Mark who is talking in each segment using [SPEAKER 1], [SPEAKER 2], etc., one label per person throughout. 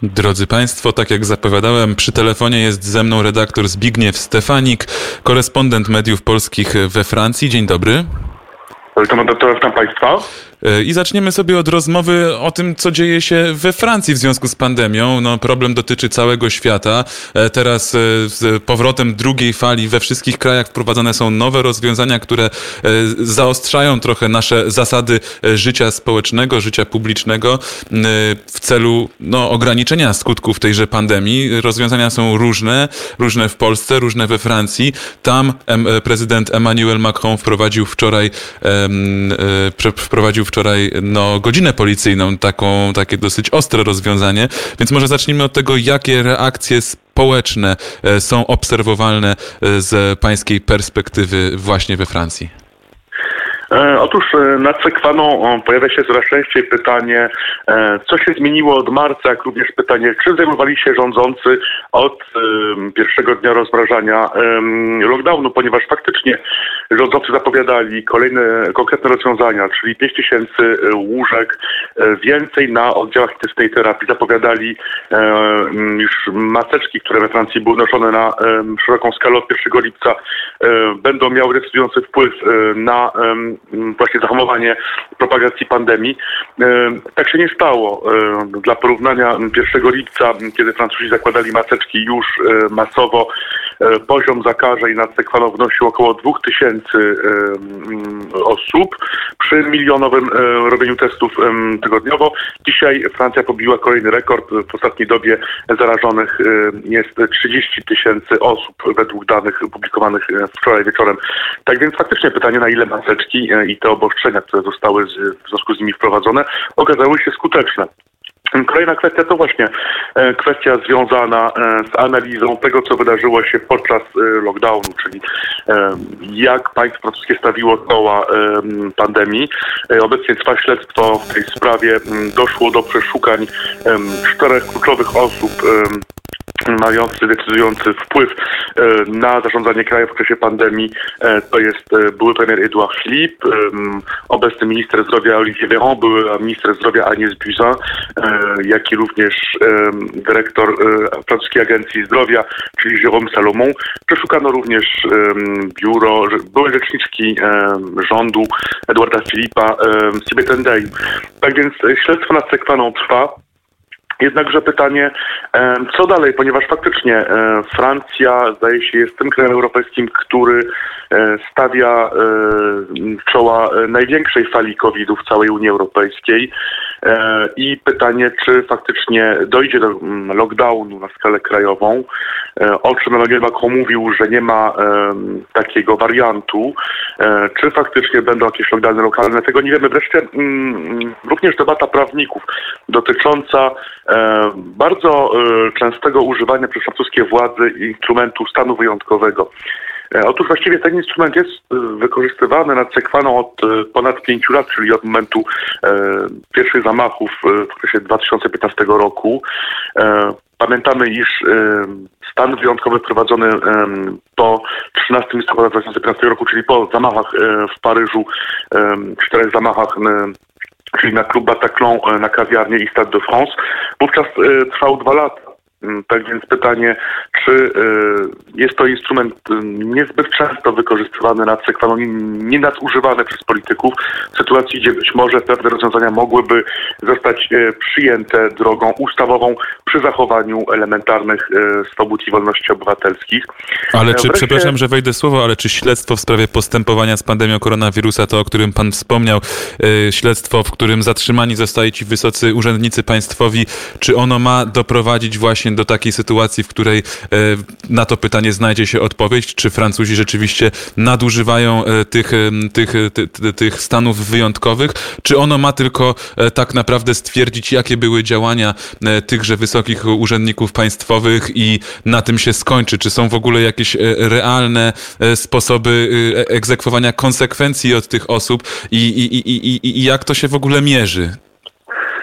[SPEAKER 1] Drodzy Państwo, tak jak zapowiadałem, przy telefonie jest ze mną redaktor Zbigniew Stefanik, korespondent mediów polskich we Francji. Dzień dobry.
[SPEAKER 2] Witam Państwa.
[SPEAKER 1] I zaczniemy sobie od rozmowy o tym, co dzieje się we Francji w związku z pandemią. No, problem dotyczy całego świata. Teraz z powrotem drugiej fali we wszystkich krajach wprowadzane są nowe rozwiązania, które zaostrzają trochę nasze zasady życia społecznego, życia publicznego w celu ograniczenia skutków tejże pandemii. Rozwiązania są różne w Polsce, różne we Francji. Tam prezydent Emmanuel Macron wprowadził wczoraj godzinę policyjną, takie dosyć ostre rozwiązanie. Więc może zacznijmy od tego, jakie reakcje społeczne są obserwowalne z pańskiej perspektywy właśnie we Francji.
[SPEAKER 2] Otóż nad Sekwaną pojawia się coraz częściej pytanie, co się zmieniło od marca, jak również pytanie, czym zajmowali się rządzący od pierwszego dnia rozmrażania lockdownu, ponieważ faktycznie rządzący zapowiadali kolejne konkretne rozwiązania, czyli 5000 łóżek, więcej na oddziałach intensywnej terapii. Zapowiadali już maseczki, które we Francji były noszone na szeroką skalę od 1 lipca, będą miały decydujący wpływ na właśnie zahamowanie propagacji pandemii. Tak się nie stało. Dla porównania 1 lipca, kiedy Francuzi zakładali maseczki już masowo, poziom zakażeń nad Sekwaną wynosił około 2000 osób przy milionowym robieniu testów tygodniowo. Dzisiaj Francja pobiła kolejny rekord. W ostatniej dobie zarażonych jest 30 000 osób według danych publikowanych wczoraj wieczorem. Tak więc faktycznie pytanie, na ile maseczki i te obostrzenia, które zostały w związku z nimi wprowadzone, okazały się skuteczne. Kolejna kwestia to właśnie kwestia związana z analizą tego, co wydarzyło się podczas lockdownu, czyli jak państwo francuskie stawiło czoła pandemii. Obecnie trwa śledztwo w tej sprawie. Doszło do przeszukań 4 kluczowych osób mający decydujący wpływ na zarządzanie krajem w okresie pandemii. To jest były premier Edouard Philippe, obecny minister zdrowia Olivier Véran, były minister zdrowia Agnès Buzyn, jak i również dyrektor francuskiej agencji zdrowia, czyli Jérôme Salomon. Przeszukano również biuro byłej rzeczniczki rządu Edouarda Philippa, Sibeth Ndiaye. Tak więc śledztwo nad Sekwaną trwa. Jednakże pytanie, co dalej, ponieważ faktycznie Francja, zdaje się, jest tym krajem europejskim, który stawia czoła największej fali COVID-u w całej Unii Europejskiej. I pytanie, czy faktycznie dojdzie do lockdownu na skalę krajową, o czym Emmanuel Macron mówił, że nie ma takiego wariantu, czy faktycznie będą jakieś lockdowny lokalne, tego nie wiemy. Wreszcie również debata prawników dotycząca bardzo częstego używania przez francuskie władze instrumentu stanu wyjątkowego. Otóż właściwie ten instrument jest wykorzystywany nad Sekwaną od ponad 5 lat, czyli od momentu pierwszych zamachów w okresie 2015 roku. Pamiętamy, iż stan wyjątkowy wprowadzony po 13 listopada 2015 roku, czyli po zamachach w Paryżu, 4 zamachach, czyli na klub Bataclan, na kawiarnię i Stade de France, wówczas trwał 2 lata. Tak więc pytanie, czy jest to instrument niezbyt często wykorzystywany nad Sekwaną, nie nadużywany przez polityków, w sytuacji, gdzie być może pewne rozwiązania mogłyby zostać przyjęte drogą ustawową przy zachowaniu elementarnych swobód i wolności obywatelskich.
[SPEAKER 1] Ale czy, przepraszam, że wejdę w słowo, ale czy śledztwo w sprawie postępowania z pandemią koronawirusa, to o którym pan wspomniał, śledztwo, w którym zatrzymani zostali ci wysocy urzędnicy państwowi, czy ono ma doprowadzić właśnie do takiej sytuacji, w której na to pytanie znajdzie się odpowiedź, czy Francuzi rzeczywiście nadużywają tych stanów wyjątkowych, czy ono ma tylko tak naprawdę stwierdzić, jakie były działania tychże wysokich urzędników państwowych i na tym się skończy? Czy są w ogóle jakieś realne sposoby egzekwowania konsekwencji od tych osób i jak to się w ogóle mierzy?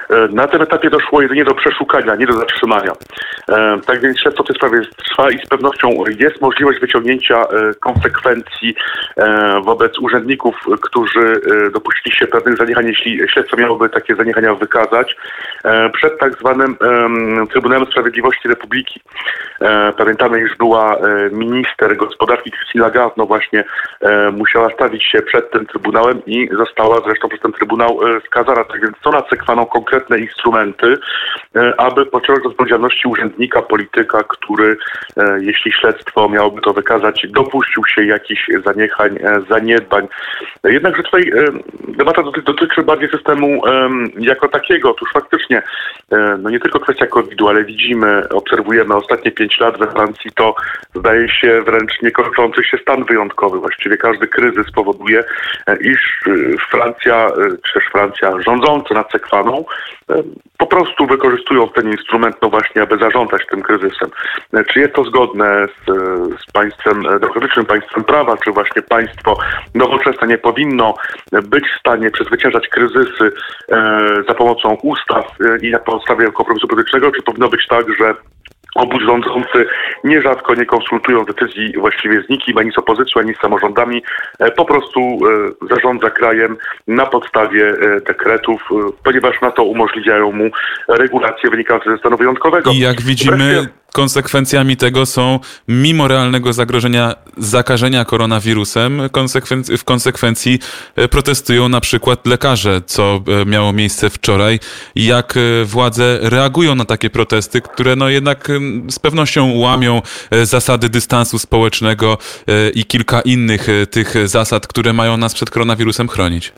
[SPEAKER 2] Na tym etapie doszło jedynie do przeszukania, nie do zatrzymania. Tak więc śledztwo w tej sprawie trwa i z pewnością jest możliwość wyciągnięcia konsekwencji wobec urzędników, którzy dopuścili się pewnych zaniechań, jeśli śledztwo miałoby takie zaniechania wykazać, przed tak zwanym Trybunałem Sprawiedliwości Republiki. Pamiętamy, iż była minister gospodarki Christine Lagarde, no właśnie musiała stawić się przed tym Trybunałem i została zresztą przez ten Trybunał skazana. Tak więc są nadsekwano konkretne instrumenty, aby pociągnąć do odpowiedzialności urzędnika, polityka, który, jeśli śledztwo miałoby to wykazać, dopuścił się jakichś zaniechań, zaniedbań. Jednakże tutaj debata dotyczy bardziej systemu jako takiego. Otóż faktycznie, no nie tylko kwestia COVID-u, ale widzimy, obserwujemy ostatnie 5 lat we Francji, to zdaje się wręcz niekończący się stan wyjątkowy. Właściwie każdy kryzys powoduje, iż Francja, czy też Francja rządząca nad sekwaną, po prostu wykorzystują ten instrument, no właśnie, aby zarządzać tym kryzysem. Czy jest to zgodne z państwem demokratycznym, państwem prawa, czy właśnie państwo nowoczesne nie powinno być w stanie przezwyciężać kryzysy za pomocą ustaw i na podstawie kompromisu politycznego, czy powinno być tak, że obóz rządzący nierzadko nie konsultują decyzji właściwie z nikim, ani z opozycją, ani z samorządami, po prostu zarządza krajem na podstawie dekretów, ponieważ na to umożliwiają mu regulacje wynikające ze stanu wyjątkowego.
[SPEAKER 1] I jak widzimy, konsekwencjami tego są, mimo realnego zagrożenia zakażenia koronawirusem, w konsekwencji protestują na przykład lekarze, co miało miejsce wczoraj. Jak władze reagują na takie protesty, które no jednak z pewnością łamią zasady dystansu społecznego i kilka innych tych zasad, które mają nas przed koronawirusem chronić?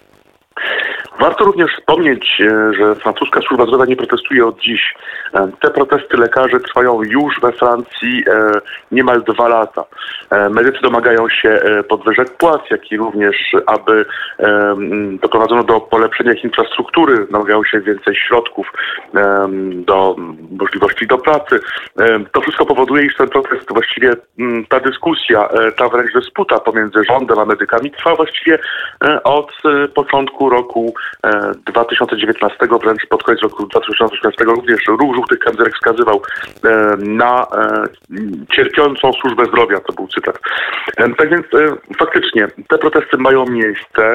[SPEAKER 2] Warto również wspomnieć, że francuska służba zdrowia nie protestuje od dziś. Te protesty lekarzy trwają już we Francji niemal 2 lata. Medycy domagają się podwyżek płac, jak i również, aby doprowadzono do polepszenia ich infrastruktury, domagają się więcej środków do możliwości do pracy. To wszystko powoduje, iż ten protest, właściwie ta dyskusja, ta wręcz dysputa pomiędzy rządem a medykami trwa właściwie od początku roku 2019, wręcz pod koniec roku 2018 również Ruch Żółtych Kamizelek wskazywał na cierpiącą służbę zdrowia, to był cytat. Tak więc faktycznie te protesty mają miejsce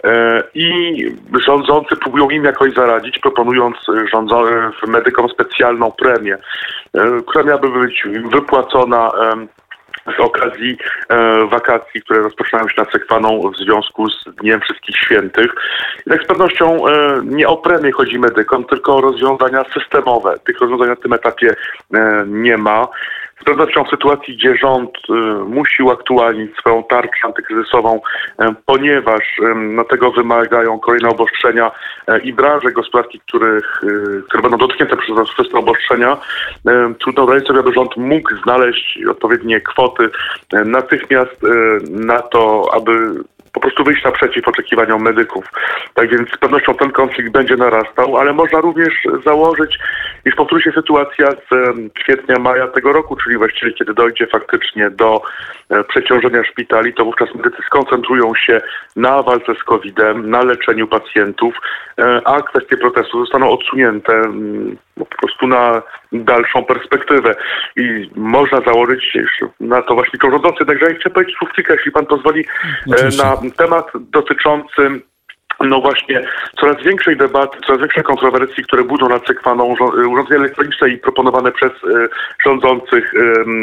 [SPEAKER 2] i rządzący próbują im jakoś zaradzić, proponując medykom specjalną premię, która miałaby być wypłacona z okazji wakacji, które rozpoczynają się nad sekwaną w związku z Dniem Wszystkich Świętych. Jednak z pewnością nie o premię chodzi medykom, tylko o rozwiązania systemowe. Tych rozwiązań na tym etapie nie ma. Z pewnością w sytuacji, gdzie rząd musi uaktualnić swoją tarczę antykryzysową, ponieważ tego wymagają kolejne obostrzenia i branże gospodarki, które będą dotknięte przez te obostrzenia, trudno wyobrazić sobie, aby rząd mógł znaleźć odpowiednie kwoty natychmiast na to, aby po prostu wyjść naprzeciw oczekiwaniom medyków. Tak więc z pewnością ten konflikt będzie narastał, ale można również założyć, iż powtórzy się sytuacja z kwietnia, maja tego roku, czyli właściwie kiedy dojdzie faktycznie do przeciążenia szpitali, to wówczas medycy skoncentrują się na walce z COVID-em, na leczeniu pacjentów, a kwestie protestu zostaną odsunięte po prostu na dalszą perspektywę. I można założyć na to właśnie rządzący. Jednakże ja chcę powiedzieć słówczyka, jeśli pan pozwoli, na temat dotyczący no właśnie coraz większej debaty, coraz większej kontrowersji, które budzą nad sekwaną urządzenia elektroniczne i proponowane przez rządzących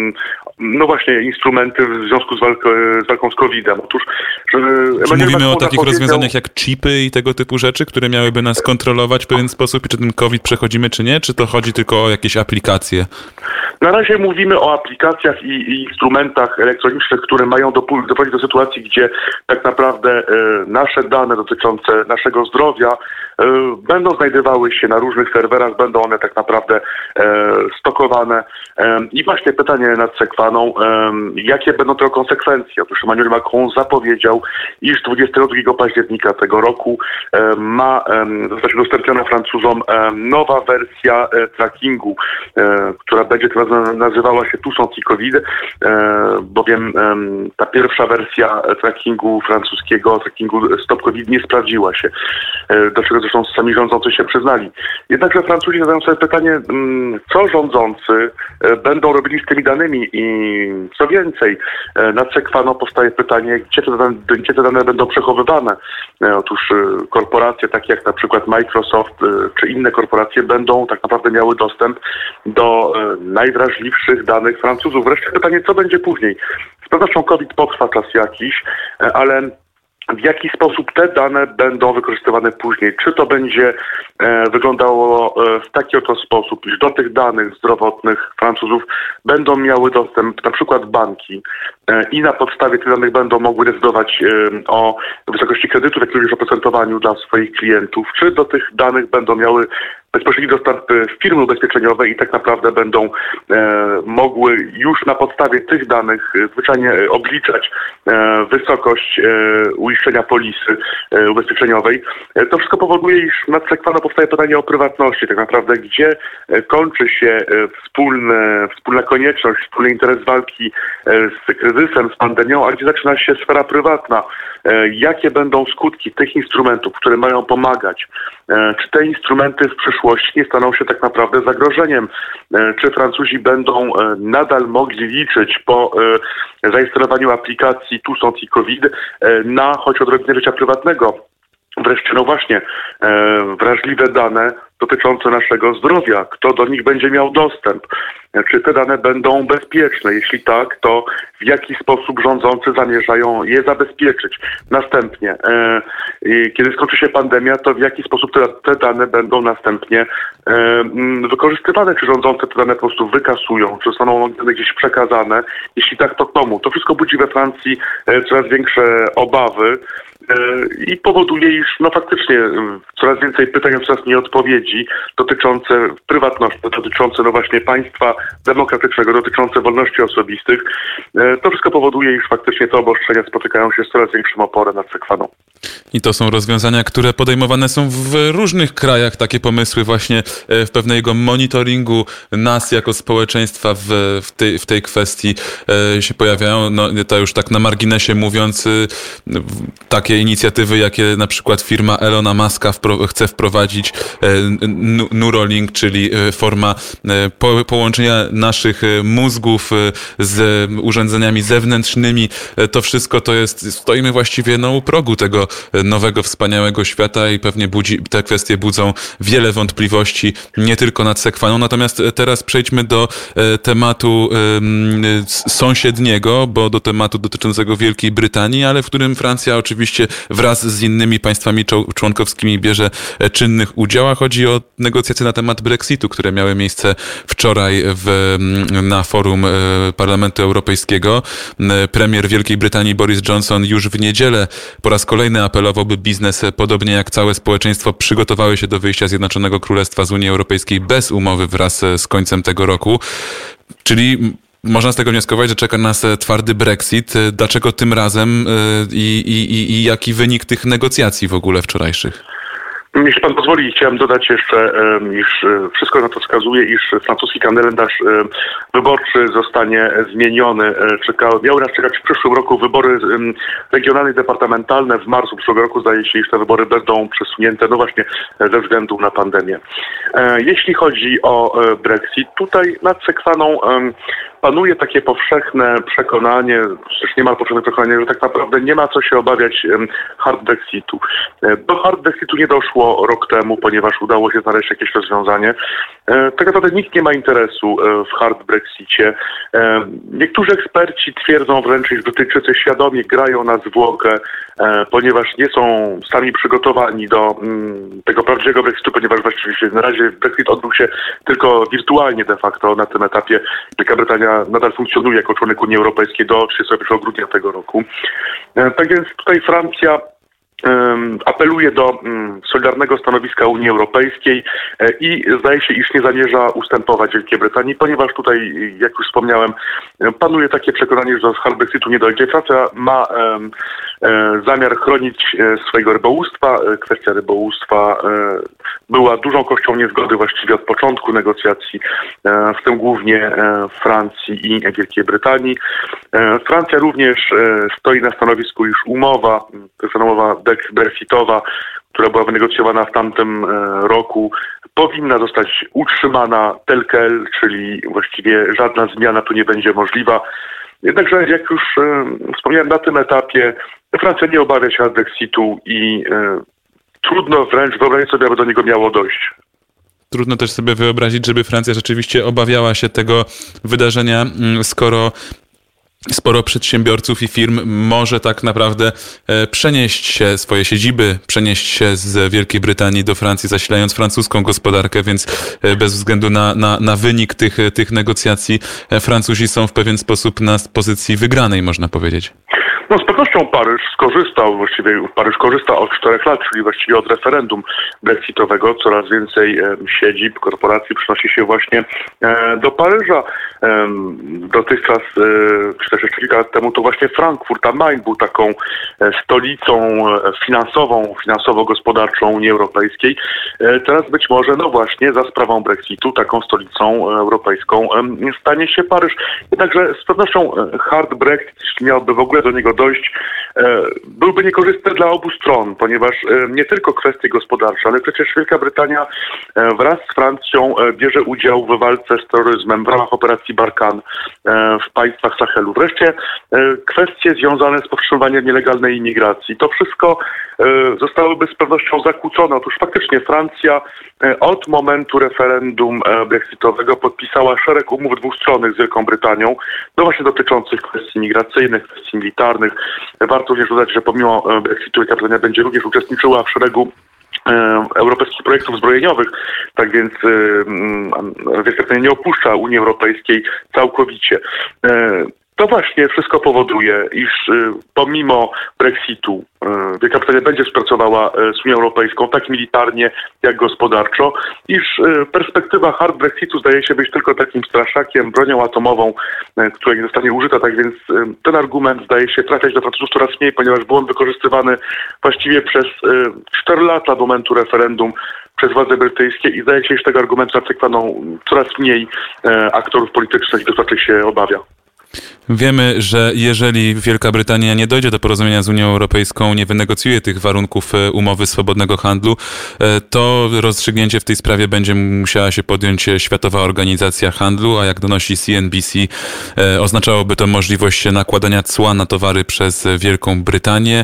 [SPEAKER 2] no właśnie instrumenty w związku z walką z COVID-em. Otóż
[SPEAKER 1] mówimy o takich rozwiązaniach jak chipy i tego typu rzeczy, które miałyby nas kontrolować w pewien sposób i czy ten COVID przechodzimy, czy nie? Czy to chodzi tylko o jakieś aplikacje?
[SPEAKER 2] Na razie mówimy o aplikacjach i instrumentach elektronicznych, które mają doprowadzić do sytuacji, gdzie tak naprawdę nasze dane dotyczące naszego zdrowia będą znajdowały się na różnych serwerach, będą one tak naprawdę stokowane. I właśnie pytanie nad sekwaną, jakie będą tego konsekwencje? Otóż Emmanuel Macron zapowiedział, iż 22 października tego roku ma zostać udostępniona Francuzom nowa wersja trackingu, która będzie nazywała się Tous Covid, bowiem ta pierwsza wersja trackingu francuskiego, trackingu Stop Covid nie sprawdziła się, do czego zresztą sami rządzący się przyznali. Jednakże Francuzi zadają sobie pytanie, co rządzący będą robili z tymi danymi i co więcej, nad sekwano powstaje pytanie, gdzie te dane będą przechowywane. Otóż korporacje takie jak na przykład Microsoft czy inne korporacje będą tak naprawdę miały dostęp do najwrażliwszych danych Francuzów. Wreszcie pytanie, co będzie później? Z pewnością COVID potrwa czas jakiś, ale w jaki sposób te dane będą wykorzystywane później? Czy to będzie wyglądało w taki oto sposób, iż do tych danych zdrowotnych Francuzów będą miały dostęp na przykład banki i na podstawie tych danych będą mogły decydować o wysokości kredytu, jak również oprocentowaniu dla swoich klientów? Czy do tych danych będą miały bezpośredni dostęp firmy ubezpieczeniowe i tak naprawdę będą mogły już na podstawie tych danych zwyczajnie obliczać wysokość uiszczenia polisy ubezpieczeniowej. To wszystko powoduje, iż nad sekwano powstaje pytanie o prywatności. Tak naprawdę gdzie kończy się wspólna konieczność, wspólny interes walki z kryzysem, z pandemią, a gdzie zaczyna się sfera prywatna. Jakie będą skutki tych instrumentów, które mają pomagać? Czy te instrumenty w przyszłości nie staną się tak naprawdę zagrożeniem? Czy Francuzi będą nadal mogli liczyć po zainstalowaniu aplikacji Tous Covid na choć odrobinę życia prywatnego? Wreszcie, no właśnie, wrażliwe dane dotyczące naszego zdrowia. Kto do nich będzie miał dostęp? Czy te dane będą bezpieczne? Jeśli tak, to w jaki sposób rządzący zamierzają je zabezpieczyć? Następnie, kiedy skończy się pandemia, to w jaki sposób te dane będą następnie wykorzystywane? Czy rządzący te dane po prostu wykasują? Czy zostaną one gdzieś przekazane? Jeśli tak, to komu? To wszystko budzi we Francji coraz większe obawy i powoduje, iż no faktycznie coraz więcej pytań, coraz mniej odpowiedzi dotyczące prywatności, dotyczące no właśnie państwa demokratycznego, dotyczące wolności osobistych. To wszystko powoduje, iż faktycznie te obostrzenia spotykają się z coraz większym oporem nad sekwaną.
[SPEAKER 1] I to są rozwiązania, które podejmowane są w różnych krajach. Takie pomysły właśnie w pewnego monitoringu nas jako społeczeństwa w tej kwestii się pojawiają. No, to już tak na marginesie mówiąc, takie inicjatywy, jakie na przykład firma Elona Muska chce wprowadzić, Neuralink, czyli forma połączenia naszych mózgów z urządzeniami zewnętrznymi. To wszystko stoimy właściwie u progu tego nowego, wspaniałego świata i pewnie te kwestie budzą wiele wątpliwości, nie tylko nad sekwaną. Natomiast teraz przejdźmy do tematu sąsiedniego, bo do tematu dotyczącego Wielkiej Brytanii, ale w którym Francja oczywiście wraz z innymi państwami członkowskimi bierze czynnych udział. A chodzi o negocjacje na temat Brexitu, które miały miejsce wczoraj na forum Parlamentu Europejskiego. Premier Wielkiej Brytanii Boris Johnson już w niedzielę po raz kolejny apelował, by biznes, podobnie jak całe społeczeństwo, przygotowały się do wyjścia Zjednoczonego Królestwa z Unii Europejskiej bez umowy wraz z końcem tego roku. Czyli można z tego wnioskować, że czeka nas twardy Brexit. Dlaczego tym razem i jaki wynik tych negocjacji w ogóle wczorajszych?
[SPEAKER 2] Jeśli pan pozwoli, chciałem dodać jeszcze, iż wszystko na to wskazuje, iż francuski kalendarz wyborczy zostanie zmieniony. Miały nas czekać w przyszłym roku wybory regionalne i departamentalne. W marcu przyszłego roku zdaje się, iż te wybory będą przesunięte, no właśnie ze względu na pandemię. Jeśli chodzi o Brexit, tutaj nad sekwaną panuje takie powszechne przekonanie, też niemal powszechne przekonanie, że tak naprawdę nie ma co się obawiać hard Brexitu. Do hard Brexitu nie doszło rok temu, ponieważ udało się znaleźć jakieś rozwiązanie. Tak naprawdę nikt nie ma interesu w hard Brexicie. Niektórzy eksperci twierdzą wręcz, że Brytyjczycy świadomie grają na zwłokę, ponieważ nie są sami przygotowani do tego prawdziwego Brexitu, ponieważ właściwie na razie Brexit odbył się tylko wirtualnie de facto na tym etapie. Wielka Brytania nadal funkcjonuje jako członek Unii Europejskiej do 31 grudnia tego roku. Tak więc tutaj Francja apeluje do solidarnego stanowiska Unii Europejskiej i zdaje się, iż nie zamierza ustępować Wielkiej Brytanii, ponieważ tutaj, jak już wspomniałem, panuje takie przekonanie, że do hard Brexitu nie dojdzie. Francja ma zamiar chronić swojego rybołówstwa. Kwestia rybołówstwa była dużą kością niezgody właściwie od początku negocjacji, w tym głównie Francji i Wielkiej Brytanii. Francja również stoi na stanowisku, iż umowa, to jest umowa brexitowa, która była wynegocjowana w tamtym roku, powinna zostać utrzymana tel quel, czyli właściwie żadna zmiana tu nie będzie możliwa. Jednakże, jak już wspomniałem, na tym etapie Francja nie obawia się Brexitu i trudno wręcz wyobrazić sobie, aby do niego miało dojść.
[SPEAKER 1] Trudno też sobie wyobrazić, żeby Francja rzeczywiście obawiała się tego wydarzenia, skoro sporo przedsiębiorców i firm może tak naprawdę przenieść się, swoje siedziby, przenieść się z Wielkiej Brytanii do Francji, zasilając francuską gospodarkę, więc bez względu na wynik tych negocjacji Francuzi są w pewien sposób na pozycji wygranej, można powiedzieć.
[SPEAKER 2] No z pewnością Paryż korzysta od 4 lat, czyli właściwie od referendum brexitowego. Coraz więcej siedzib, korporacji przynosi się właśnie do Paryża. Dotychczas, czy też jeszcze kilka lat temu, to właśnie Frankfurt am Main był taką stolicą finansowo-gospodarczą Unii Europejskiej. Teraz być może, no właśnie, za sprawą Brexitu taką stolicą europejską stanie się Paryż. Jednakże z pewnością hard Brexit, jeśli miałby w ogóle do niego dojść, byłby niekorzystny dla obu stron, ponieważ nie tylko kwestie gospodarcze, ale przecież Wielka Brytania wraz z Francją bierze udział w walce z terroryzmem w ramach operacji Barkhane w państwach Sahelu. Wreszcie kwestie związane z powstrzymywaniem nielegalnej imigracji. To wszystko zostałyby z pewnością zakłócone. Otóż faktycznie Francja od momentu referendum brexitowego podpisała szereg umów dwustronnych z Wielką Brytanią, no właśnie dotyczących kwestii migracyjnych, kwestii militarnych. Warto również dodać, że pomimo Brexitu Wielka Brytania będzie również uczestniczyła w szeregu europejskich projektów zbrojeniowych, tak więc Wielka Brytania nie opuszcza Unii Europejskiej całkowicie. To właśnie wszystko powoduje, iż pomimo Brexitu Wielka Brytania będzie współpracowała z Unią Europejską tak militarnie, jak gospodarczo, iż perspektywa hard Brexitu zdaje się być tylko takim straszakiem, bronią atomową, która nie zostanie użyta, tak więc ten argument zdaje się trafiać do Francuzów coraz mniej, ponieważ był on wykorzystywany właściwie przez 4 lata do momentu referendum przez władze brytyjskie i zdaje się, że tego argumentu zacyklano coraz mniej aktorów politycznych i dotychczas się obawia.
[SPEAKER 1] Wiemy, że jeżeli Wielka Brytania nie dojdzie do porozumienia z Unią Europejską, nie wynegocjuje tych warunków umowy swobodnego handlu, to rozstrzygnięcie w tej sprawie będzie musiała się podjąć Światowa Organizacja Handlu, a jak donosi CNBC, oznaczałoby to możliwość nakładania cła na towary przez Wielką Brytanię.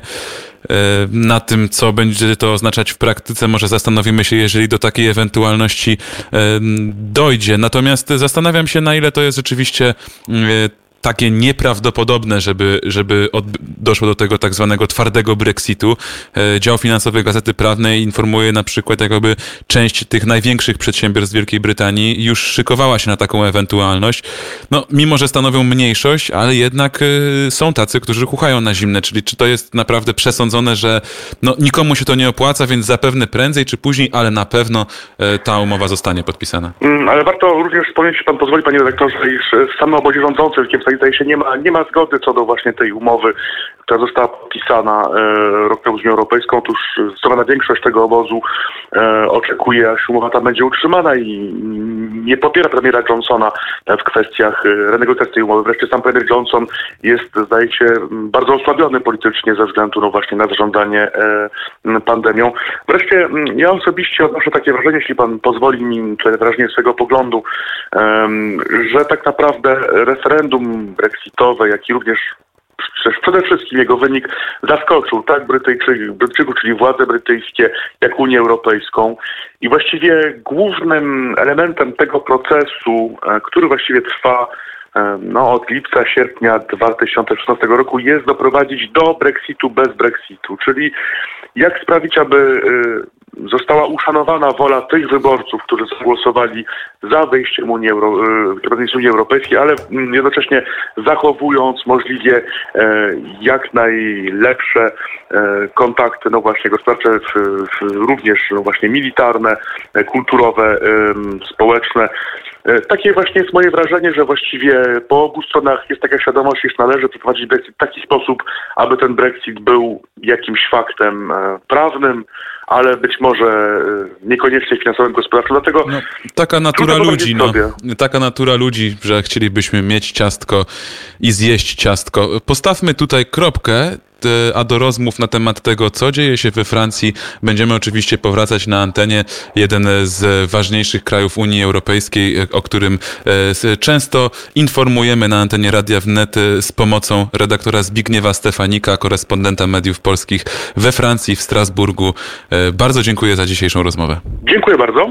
[SPEAKER 1] Na tym, co będzie to oznaczać w praktyce, może zastanowimy się, jeżeli do takiej ewentualności dojdzie. Natomiast zastanawiam się, na ile to jest rzeczywiście takie nieprawdopodobne, żeby doszło do tego tak zwanego twardego Brexitu. Dział finansowy Gazety Prawnej informuje na przykład, jakoby część tych największych przedsiębiorstw Wielkiej Brytanii już szykowała się na taką ewentualność. No, mimo że stanowią mniejszość, ale jednak są tacy, którzy chuchają na zimne, czyli czy to jest naprawdę przesądzone, że no, nikomu się to nie opłaca, więc zapewne prędzej czy później, ale na pewno ta umowa zostanie podpisana. Ale
[SPEAKER 2] warto również wspomnieć, jeśli pan pozwoli, panie redaktorze, iż w samym obozie rządzącym zdaje się nie ma zgody co do właśnie tej umowy, która została podpisana rok temu z Unią Europejską. Otóż zdecydowana większość tego obozu oczekuje, aż umowa ta będzie utrzymana i nie popiera premiera Johnsona w kwestiach renegocjacji tej umowy. Wreszcie sam premier Johnson jest, zdaje się, bardzo osłabiony politycznie ze względu no właśnie na zarządzanie pandemią. Wreszcie ja osobiście odnoszę takie wrażenie, jeśli pan pozwoli mi, tutaj wyrażenie swojego poglądu, że tak naprawdę referendum brexitowe, jak i również przede wszystkim jego wynik zaskoczył tak Brytyjczyków, czyli władze brytyjskie, jak Unię Europejską. I właściwie głównym elementem tego procesu, który właściwie trwa od lipca, sierpnia 2016 roku, jest doprowadzić do Brexitu bez Brexitu. Czyli jak sprawić, aby została uszanowana wola tych wyborców, którzy zagłosowali za wyjściem Unii Europejskiej, ale jednocześnie zachowując możliwie jak najlepsze kontakty, no właśnie gospodarcze, również no właśnie militarne, kulturowe, społeczne. Takie właśnie jest moje wrażenie, że właściwie po obu stronach jest taka świadomość, iż należy przeprowadzić Brexit w taki sposób, aby ten Brexit był jakimś faktem prawnym, ale być może niekoniecznie finansowym, gospodarczym. Dlatego
[SPEAKER 1] taka natura ludzi, taka natura ludzi, że chcielibyśmy mieć ciastko i zjeść ciastko. Postawmy tutaj kropkę, a do rozmów na temat tego, co dzieje się we Francji, będziemy oczywiście powracać na antenie. Jeden z ważniejszych krajów Unii Europejskiej, o którym często informujemy na antenie Radia Wnet z pomocą redaktora Zbigniewa Stefanika, korespondenta mediów polskich we Francji, w Strasburgu. Bardzo dziękuję za dzisiejszą rozmowę.
[SPEAKER 2] Dziękuję bardzo.